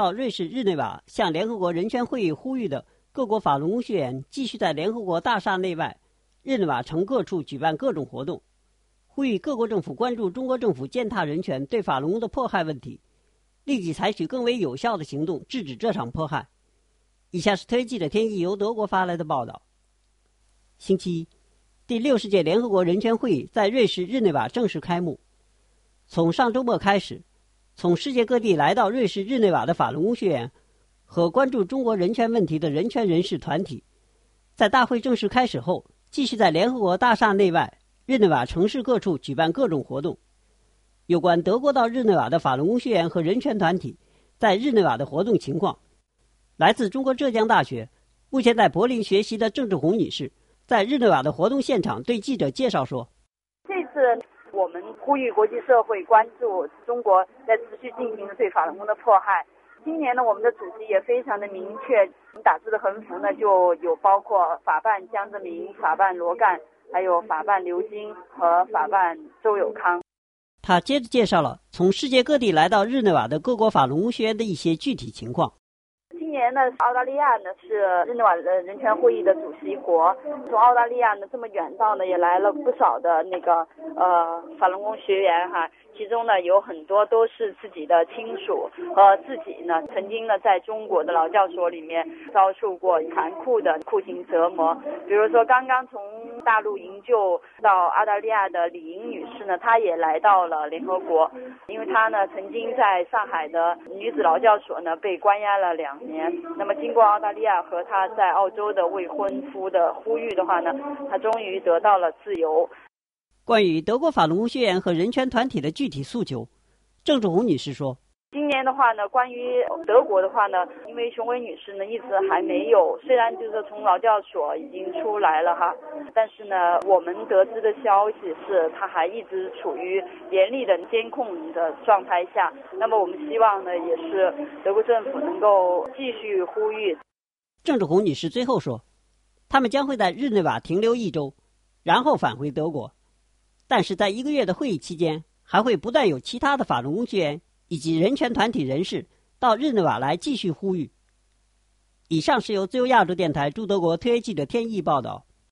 到瑞士日内瓦向联合国人权会议呼吁的各国法轮功学员继续在联合国大厦内外、日内瓦城各处举办各种活动，呼吁各国政府关注中国政府践踏人权对法轮功的迫害问题，立即采取更为有效的行动制止这场迫害。以下是特约记者天意由德国发来的报道。星期一，第60届联合国人权会议在瑞士日内瓦正式开幕。从上周末开始，从世界各地来到瑞士日内瓦的法轮功学员和关注中国人权问题的人权人士团体，在大会正式开始后，继续在联合国大厦内外、日内瓦城市各处举办各种活动。有关德国到日内瓦的法轮功学员和人权团体在日内瓦的活动情况，来自中国浙江大学、目前在柏林学习的郑志红女士在日内瓦的活动现场对记者介绍说： 这次我们呼吁国际社会关注中国在持续进行的对法轮功的迫害。今年呢，我们的主题也非常的明确，打字的横幅呢就有包括法办江泽民、法办罗干，还有法办刘金和法办周友康。 他接着介绍了从世界各地来到日内瓦的各国法轮功学员的一些具体情况。 今年呢，澳大利亚呢是日内瓦的人权会议的主席国，从澳大利亚呢这么远道呢也来了不少的法轮功学员哈，其中呢有很多都是自己的亲属和自己呢曾经呢在中国的劳教所里面遭受过残酷的酷刑折磨。比如说刚刚从大陆营救到澳大利亚的李莹女士呢，她也来到了联合国，因为她呢曾经在上海的女子劳教所呢被关押了2年。那么经过澳大利亚和她在澳洲的未婚夫的呼吁的话呢，她终于得到了自由。 关于德国法轮功学员和人权团体的具体诉求，郑志红女士说： 今年的话呢，关于德国的话呢，因为熊伟女士呢一直还没有，虽然就是从劳教所已经出来了哈，但是呢，我们得知的消息是她还一直处于严厉的监控的状态下。那么我们希望呢，也是德国政府能够继续呼吁。 郑志红女士最后说，他们将会在日内瓦停留1周，然后返回德国。但是在1个月的会议期间，还会不断有其他的法轮功学员以及人权团体人士到日内瓦来继续呼吁。以上是由自由亚洲电台驻德国特约记者天意报道。